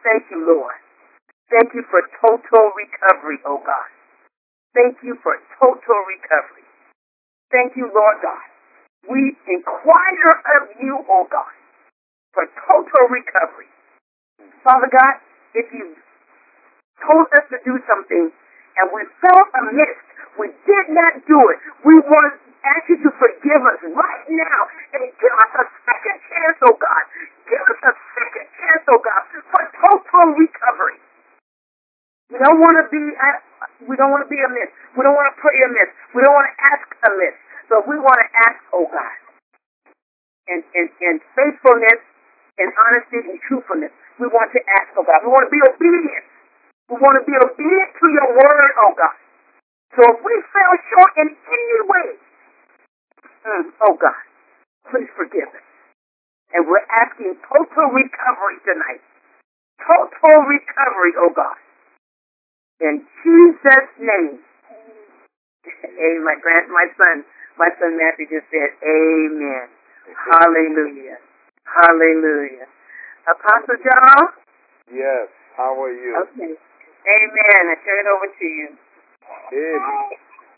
thank you, Lord. Thank you for total recovery, oh God. Thank you for total recovery. Thank you, Lord God. We inquire of you, oh God, for total recovery. Father God, if you told us to do something and we felt amiss, we did not do it, we want to ask you to forgive us right now and give us a second chance, oh God. Give us a second chance, oh God, for total recovery. We don't want to be amiss. We don't want to pray amiss. We don't want to ask amiss. But we want to ask, oh God, in faithfulness, in honesty, and truthfulness. We want to ask, oh God. We want to be obedient. We want to be obedient to your word, oh God. So if we fell short in any way, oh God, please forgive us. And we're asking total recovery tonight. Total recovery, oh God. In Jesus' name. Hey, my son Matthew just said, amen. Hallelujah. Hallelujah. Apostle John? Yes, how are you? Okay. Amen. I turn it over to you. Amen.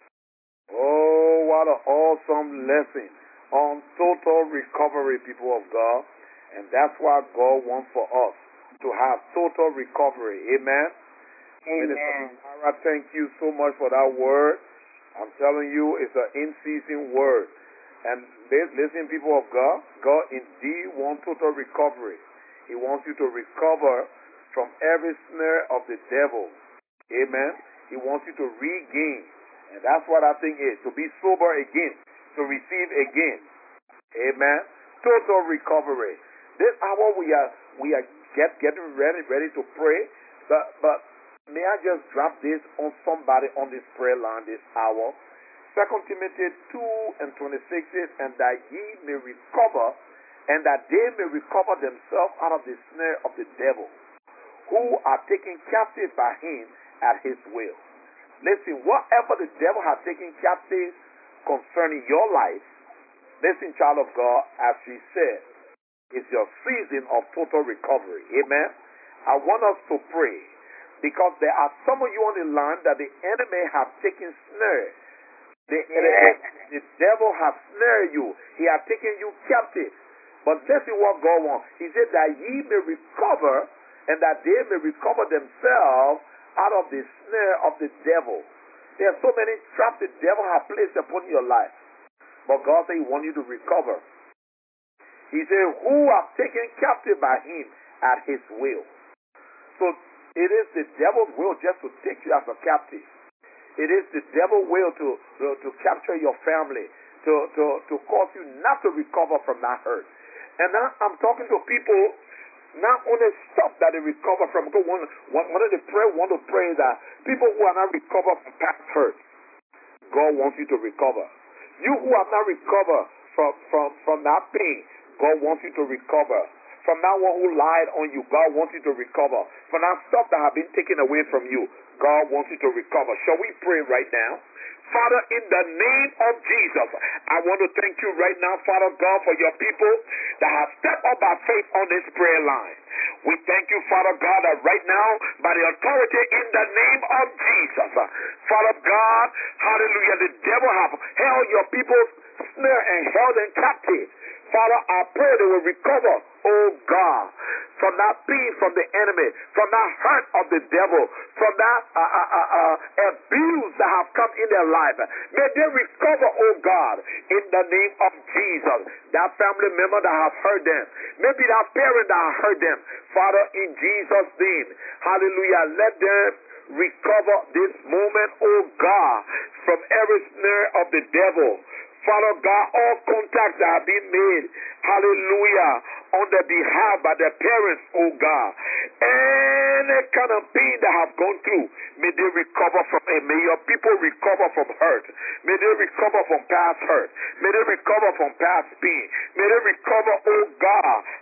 Oh, what an awesome lesson on total recovery, people of God. And that's what God wants for us, to have total recovery. Amen. Amen. I thank you so much for that word. I'm telling you, it's an in-season word. And listen, people of God, God indeed wants total recovery. He wants you to recover from every snare of the devil. Amen. He wants you to regain. And that's what I think is, to be sober again, to receive again. Amen. Total recovery. This hour we are getting ready to pray. But may I just drop this on somebody on this prayer line this hour? 2 Timothy 2:26 says, and that ye may recover, and that they may recover themselves out of the snare of the devil, who are taken captive by him at his will. Listen, whatever the devil has taken captive concerning your life, listen, child of God, as we said, it's your season of total recovery. Amen. I want us to pray, because there are some of you on the line that the enemy have taken snare. The devil has snared you. He has taken you captive. But listen what God wants. He said that ye may recover, and that they may recover themselves out of the snare of the devil. There are so many traps the devil has placed upon your life. But God said he wants you to recover. He said, who are taken captive by him at his will. So it is the devil's will just to take you as a captive. It is the devil's will to capture your family, to cause you not to recover from that hurt. And now I'm talking to people, not only stuff that they recover from. Because one of the prayer want to pray that people who are not recovered from past hurt, God wants you to recover. You who have not recovered from that pain, God wants you to recover. From that one who lied on you, God wants you to recover. From that stuff that have been taken away from you, God wants you to recover. Shall we pray right now? Father, in the name of Jesus, I want to thank you right now, Father God, for your people that have stepped up by faith on this prayer line. We thank you, Father God, that right now, by the authority in the name of Jesus, Father God, hallelujah, the devil have held your people's snare and held them captive. Father, I pray they will recover, oh God, from that pain from the enemy, from that hurt of the devil, from that abuse that have come in their life. May they recover, oh God, in the name of Jesus. That family member that have hurt them, maybe that parent that have hurt them, Father, in Jesus' name, hallelujah, let them recover this moment, oh God, from every snare of the devil. Father God, all contacts that have been made, hallelujah, on their behalf by their parents, oh God, any kind of pain that have gone through, may they recover from it. May your people recover from hurt. May they recover from past hurt. May they recover from past pain. May they recover, oh God,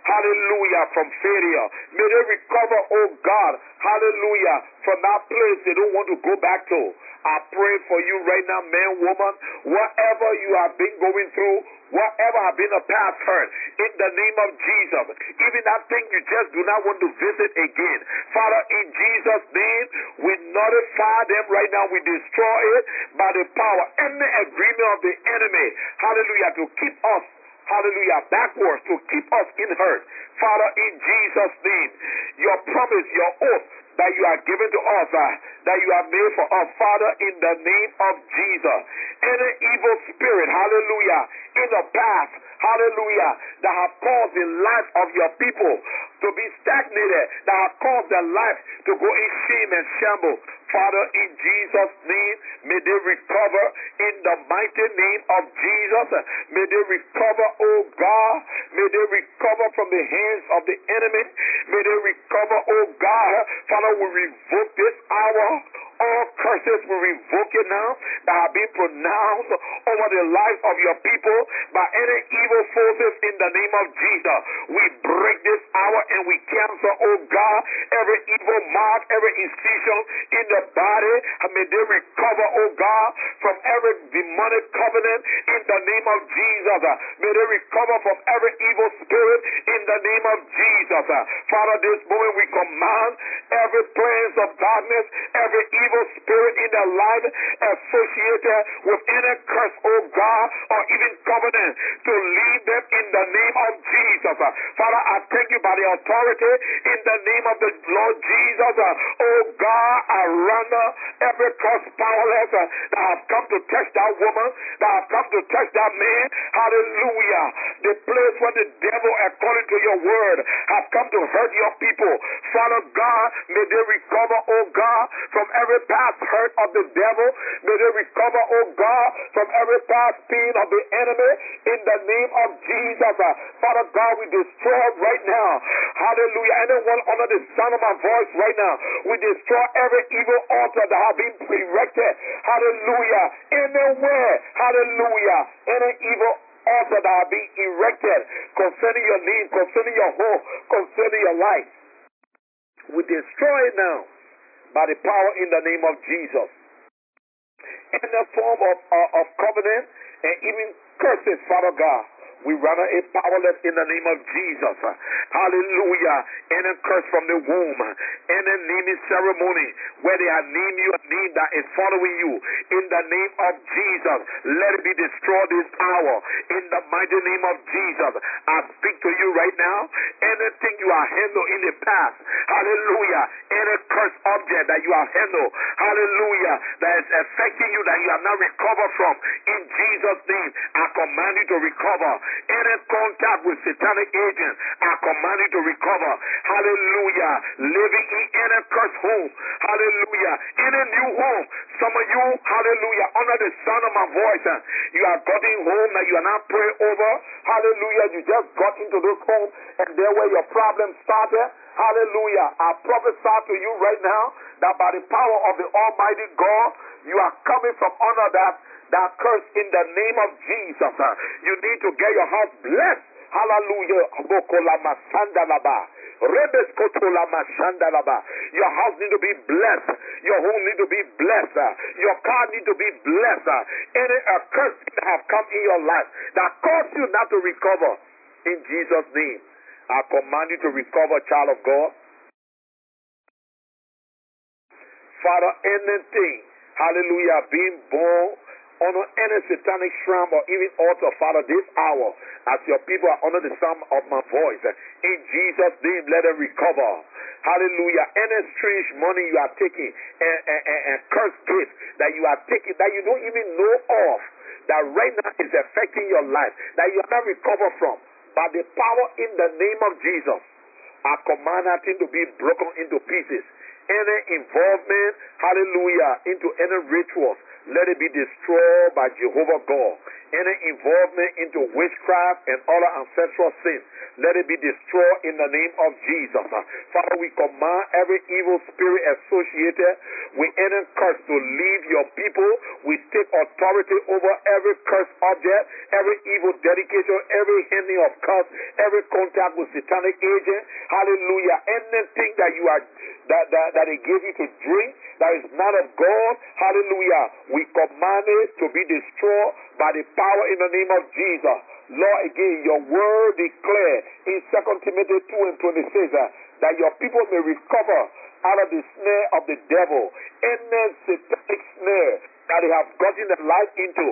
hallelujah, from failure. May they recover, oh God, hallelujah, from that place they don't want to go back to. I pray for you right now, man, woman, whatever you have been going through, whatever have been a past hurt, in the name of Jesus, even that thing you just do not want to visit again, Father, in Jesus' name, we notify them right now, we destroy it by the power and the agreement of the enemy, hallelujah, to keep us, hallelujah, backwards, to keep us in hurt. Father, in Jesus' name, your promise, your oath that you are given to us, that you have made for us, Father, in the name of Jesus. Any evil spirit, hallelujah, in the past, hallelujah, that have caused the life of your people to be stagnated, that have caused their life to go in shame and shambles, Father, in Jesus' name, may they recover in the mighty name of Jesus. May they recover, oh God. May they recover from the hands of the enemy. May they recover, oh God. Father, we revoke this hour. All curses we revoke it now that have been pronounced over the lives of your people by any evil forces in the name of Jesus. We break this hour and we cancel, oh God, every evil mark, every incision in the body. And may they recover, oh God, from every demonic covenant in the name of Jesus. May they recover from every evil spirit in the name of Jesus. Father, this moment we command every plans of darkness, every evil spirit in their life associated with any curse, oh God, or even covenant to lead them in the name of Jesus. Father, I thank you by the authority in the name of the Lord Jesus. Oh God, I render every curse powerless that has come to touch that woman, that has come to touch that man. Hallelujah. The place where the devil, according to your word, has come to hurt your people. Father God, may they recover, oh God, from every past hurt of the devil. May they recover, oh God, from every past pain of the enemy in the name of Jesus. Father God, we destroy right now. Hallelujah. Anyone under the sound of my voice right now, we destroy every evil altar that has been erected. Hallelujah. Anywhere. Hallelujah. Any evil altar that has been erected concerning your name, concerning your home, concerning your life, we destroy it now by the power in the name of Jesus. In the form of covenant and even curses, Father God, we render it powerless in the name of Jesus. Hallelujah. Any curse from the womb, any naming ceremony where they have named you a name that is following you, in the name of Jesus, let it be destroyed this hour. In the mighty name of Jesus, I speak to you right now. Anything you have handled in the past, hallelujah, any cursed object that you have handled, hallelujah, that is affecting you, that you have not recovered from, in Jesus' name, I command you to recover. Any contact with satanic agents, I command you to recover. Hallelujah. Living in any cursed home. Hallelujah. In a new home. Some of you, hallelujah, under the sound of my voice, you are getting home that you are not praying over. Hallelujah. You just got into this home and there where your problem started. Hallelujah. I prophesy to you right now that by the power of the Almighty God, you are coming from under that curse in the name of Jesus. You need to get your house blessed. Hallelujah. Your house need to be blessed. Your home need to be blessed. Your car need to be blessed. Any curse that have come in your life that caused you not to recover, in Jesus' name, I command you to recover, child of God. Father, anything, hallelujah, being born under any satanic shrine or even altar, Father, this hour, as your people are under the sound of my voice, in Jesus' name, let them recover. Hallelujah. Any strange money you are taking and cursed gifts that you are taking that you don't even know of, that right now is affecting your life, that you are not recovered from, by the power in the name of Jesus, I command that thing to be broken into pieces. Any involvement, hallelujah, into any rituals, let it be destroyed by Jehovah God. Any involvement into witchcraft and other ancestral sins, let it be destroyed in the name of Jesus. Father, we command every evil spirit associated with any curse to leave your people. We take authority over every cursed object, every evil dedication, every hindering of curse, every contact with satanic agent. Hallelujah. Anything that you are that they gave you to drink that is not of God. Hallelujah. We command it to be destroyed by the power in the name of Jesus. Lord, again, your word declared in 2 Timothy 2 and 26 that your people may recover out of the snare of the devil. Any satanic snare that they have gotten their life into,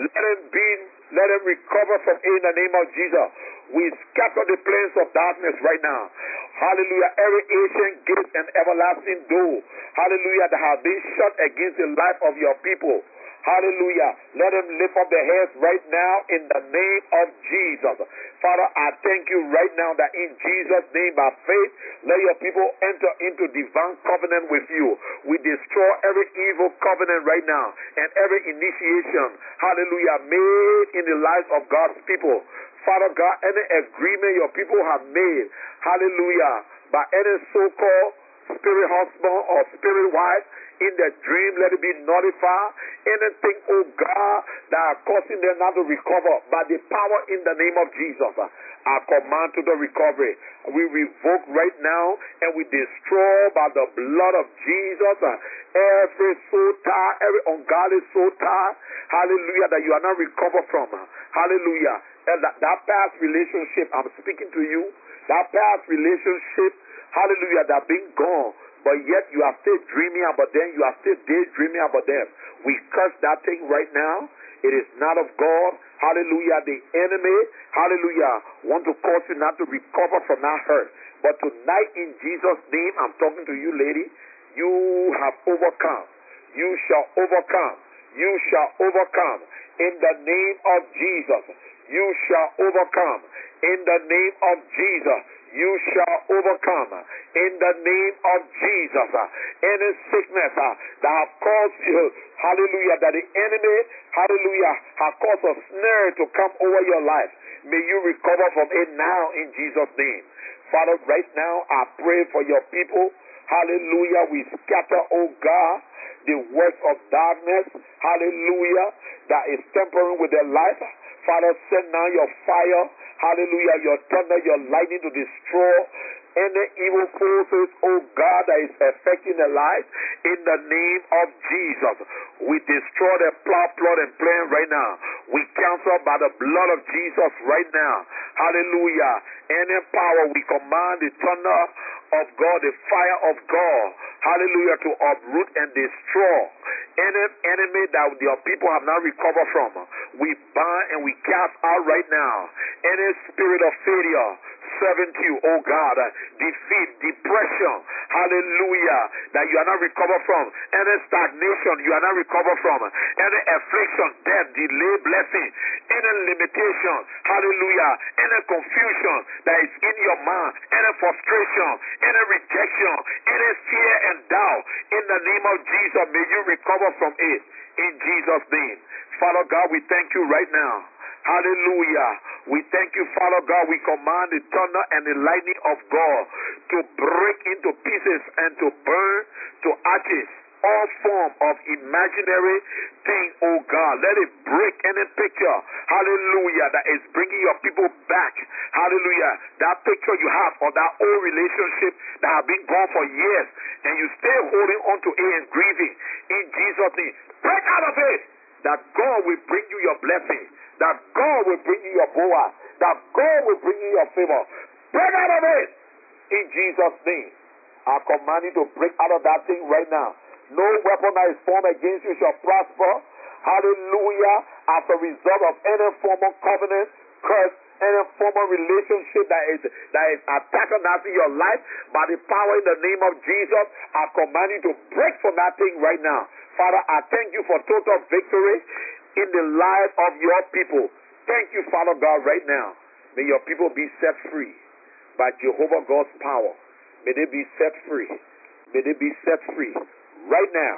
let them recover from it in the name of Jesus. We scatter the plains of darkness right now. Hallelujah. Every ancient gate and everlasting door, hallelujah, that have been shut against the life of your people. Hallelujah. Let them lift up their heads right now in the name of Jesus. Father, I thank you right now that in Jesus' name, by faith, let your people enter into divine covenant with you. We destroy every evil covenant right now and every initiation, hallelujah, made in the lives of God's people. Father God, any agreement your people have made, hallelujah, by any so-called spirit husband or spirit wife, in their dream, let it be nullified. Anything, oh God, that are causing them not to recover, by the power in the name of Jesus, I command to the recovery. We revoke right now and we destroy by the blood of Jesus every soul tie, every ungodly soul tie, hallelujah, that you are not recovered from. Hallelujah. And that past relationship, I'm speaking to you, that past relationship, hallelujah, that been gone, but yet you are still dreaming about them, you are still daydreaming about them. We curse that thing right now. It is not of God. Hallelujah. The enemy, hallelujah, want to cause you not to recover from that hurt. But tonight in Jesus' name, I'm talking to you, lady, you have overcome. You shall overcome. You shall overcome. In the name of Jesus, you shall overcome. In the name of Jesus, you shall overcome. In the name of Jesus, any sickness that have caused you, hallelujah, that the enemy, hallelujah, have caused a snare to come over your life, may you recover from it now in Jesus' name. Father, right now I pray for your people. Hallelujah. We scatter, oh God, the works of darkness, hallelujah, that is tampering with their life. Father, send now your fire, hallelujah, your thunder, your lightning to destroy any evil forces, oh God, that is affecting their life. In the name of Jesus, we destroy their plot and plan right now. We cancel by the blood of Jesus right now. Hallelujah. Any power, we command the thunder of God, the fire of God, hallelujah, to uproot and destroy any enemy that your people have not recovered from. We bind and we cast out right now any spirit of failure, servant you, oh God, defeat, depression, hallelujah, that you are not recovered from, any stagnation you are not recovered from, any affliction, death, delay, blessing, any limitation, hallelujah, any confusion that is in your mind, any frustration, any rejection, any fear and doubt, in the name of Jesus, may you recover from it, in Jesus' name. Father God, we thank you right now. Hallelujah. We thank you, Father God. We command the thunder and the lightning of God to break into pieces and to burn to ashes all form of imaginary thing, oh God. Let it break any picture, hallelujah, that is bringing your people back. Hallelujah. That picture you have of that old relationship that have been gone for years and you still holding on to it and grieving. In Jesus' name, break out of it. That God will bring you your blessing. That God will bring you your boa. That God will bring you your favor. Break out of it. In Jesus' name. I command you to break out of that thing right now. No weapon that is formed against you shall prosper. Hallelujah. As a result of any form of covenant, curse, any form of relationship that is attacking that in your life, by the power in the name of Jesus, I command you to break from that thing right now. Father, I thank you for total victory in the life of your people. Thank you, Father God, right now. May your people be set free by Jehovah God's power. May they be set free. May they be set free right now.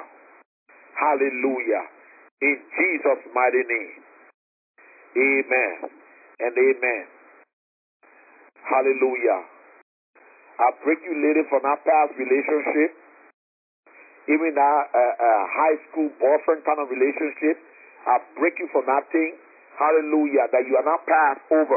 Hallelujah. In Jesus' mighty name. Amen and amen. Hallelujah. I break you, lady, from that past relationship, even that high school boyfriend kind of relationship. I break you from that thing. Hallelujah. That you are not passed over.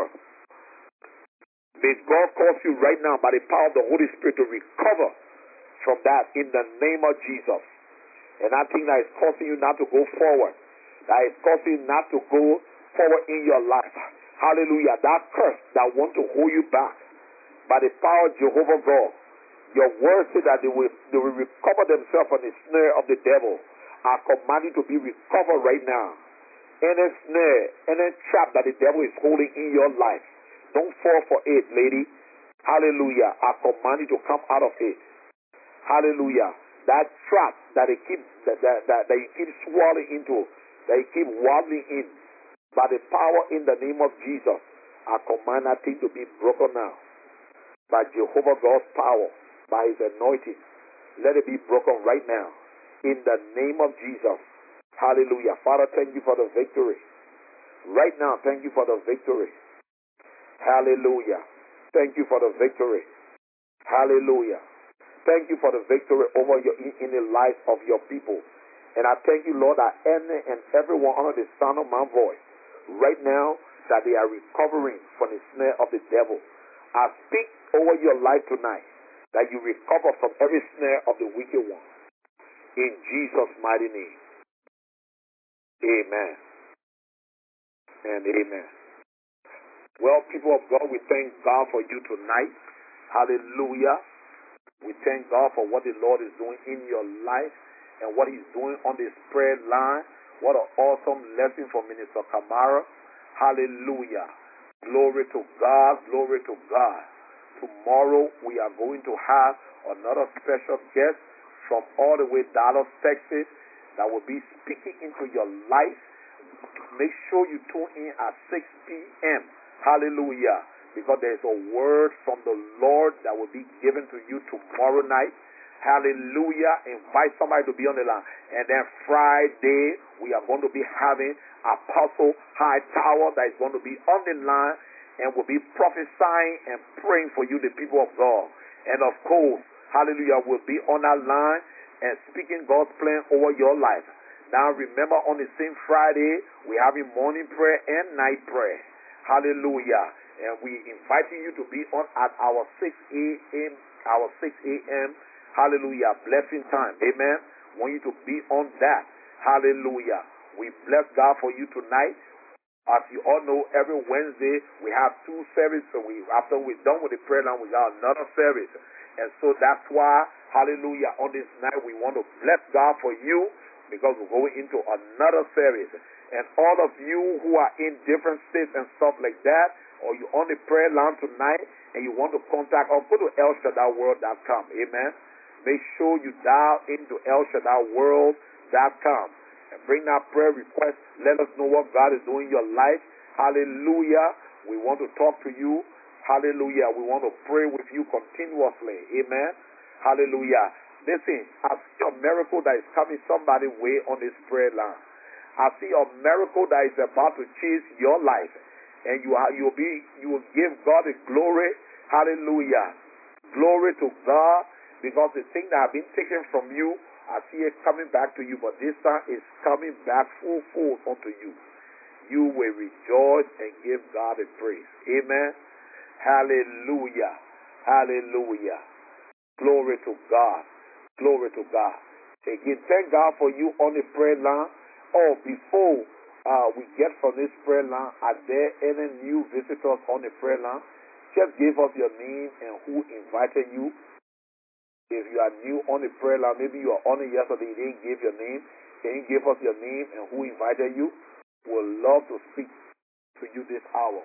May God cause you right now by the power of the Holy Spirit to recover from that in the name of Jesus. And that thing that is causing you not to go forward, that is causing you not to go forward in your life. Hallelujah. That curse that want to hold you back, by the power of Jehovah God, your word said that they will recover themselves from the snare of the devil. I command you to be recovered right now. Any snare, any trap that the devil is holding in your life, don't fall for it, lady. Hallelujah. I command you to come out of it. Hallelujah. That trap that you keep swallowing into, that you keep wobbling in, by the power in the name of Jesus, I command that thing to be broken now. By Jehovah God's power, by his anointing, let it be broken right now. In the name of Jesus. Hallelujah. Father, thank you for the victory. Right now, thank you for the victory. Hallelujah. Thank you for the victory. Hallelujah. Thank you for the victory over in the life of your people. And I thank you, Lord, that any and everyone under the sound of my voice, right now, that they are recovering from the snare of the devil. I speak over your life tonight, that you recover from every snare of the wicked one. In Jesus' mighty name. Amen. And amen. Well, people of God, we thank God for you tonight. Hallelujah. We thank God for what the Lord is doing in your life and what he's doing on this prayer line. What an awesome lesson from Minister Kamara. Hallelujah. Glory to God. Glory to God. Tomorrow we are going to have another special guest from all the way Dallas, Texas, that will be speaking into your life. Make sure you tune in at 6 p.m. Hallelujah. Because there's a word from the Lord that will be given to you tomorrow night. Hallelujah. Invite somebody to be on the line. And then Friday, we are going to be having Apostle Hightower that is going to be on the line and will be prophesying and praying for you, the people of God. And of course, hallelujah, will be on that line and speaking God's plan over your life. Now remember, on the same Friday, we're having morning prayer and night prayer. Hallelujah. And we inviting you to be on at our 6 a.m. Hallelujah. Blessing time. Amen. Want you to be on that. Hallelujah. We bless God for you tonight. As you all know, every Wednesday we have 2 services. So after we're done with the prayer line, we got another service. And so that's why, hallelujah, on this night we want to bless God for you, because we're going into another service. And all of you who are in different states and stuff like that, or you're on the prayer line tonight and you want to contact us, go to ElShaddaiWorld.com. Amen. Make sure you dial into ElShaddaiWorld.com and bring that prayer request. Let us know what God is doing in your life. Hallelujah. We want to talk to you. Hallelujah. We want to pray with you continuously. Amen. Hallelujah. Listen, I see a miracle that is coming somebody's way on this prayer line. I see a miracle that is about to change your life. And you will give God the glory. Hallelujah. Glory to God. Because the thing that has been taken from you, I see it coming back to you. But this time it's coming back full force unto you. You will rejoice and give God the praise. Amen. Hallelujah. Hallelujah. Glory to God. Glory to God. Again, thank God for you on the prayer line. Oh, before we get from this prayer line, are there any new visitors on the prayer line? Just give us your name and who invited you. If you are new on the prayer line, maybe you are on it yesterday, you didn't give your name. Can you give us your name and who invited you? We'll love to speak to you this hour.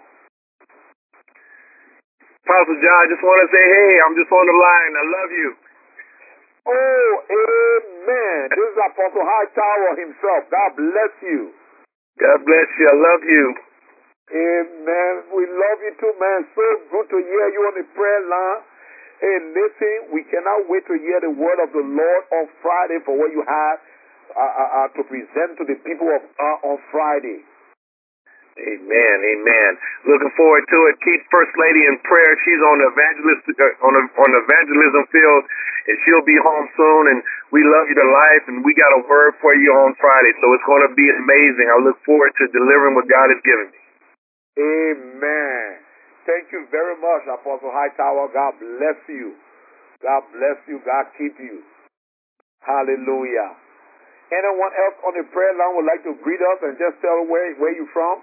Pastor John, I just want to say, hey, I'm just on the line. I love you. Oh, amen. This is Apostle Hightower himself. God bless you. God bless you. I love you. Amen. We love you too, man. So good to hear you on the prayer line. Hey, listen, we cannot wait to hear the word of the Lord on Friday for what you have to present to the people of God on Friday. Amen. Amen. Looking forward to it. Keep First Lady in prayer. She's on the on the evangelism field, and she'll be home soon. And we love you to life, and we got a word for you on Friday, so it's going to be amazing. I look forward to delivering what God has given me. Amen. Thank you very much, Apostle Hightower. God bless you. God bless you. God keep you. Hallelujah. Anyone else on the prayer line would like to greet us and just tell where you from?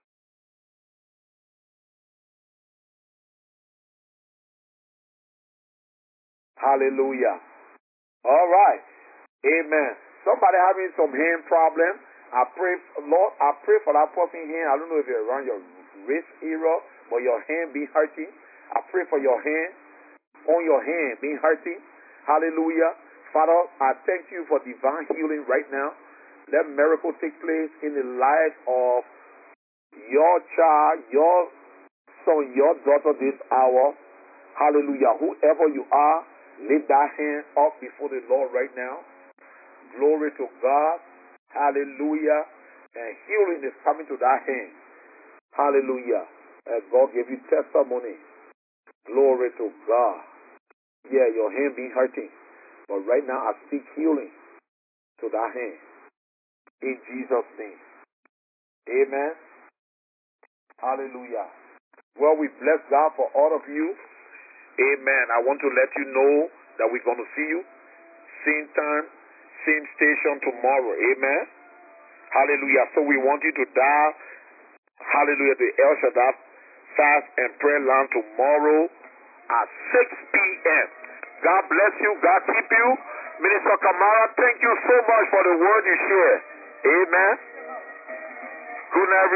Hallelujah. All right. Amen. Somebody having some hand problem. I pray, Lord, I pray for that person hand. I don't know if you're around your wrist area, but your hand be hurting. I pray for your hand, on your hand being hurting. Hallelujah. Father, I thank you for divine healing right now. Let miracle take place in the life of your child, your son, your daughter this hour. Hallelujah. Whoever you are, lift that hand up before the Lord right now. Glory to God. Hallelujah. And healing is coming to that hand. Hallelujah. And God gave you testimony. Glory to God. Yeah, your hand being hurting. But right now I speak healing to that hand. In Jesus' name. Amen. Hallelujah. Well, we bless God for all of you. Amen. I want to let you know that we're going to see you same time, same station tomorrow. Amen. Hallelujah. So we want you to dial, hallelujah, the El Shaddai fast and prayer line tomorrow at 6 p.m. God bless you. God keep you. Minister Kamara, thank you so much for the word you shared. Amen. Good night,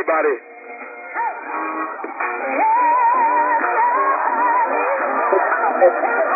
everybody.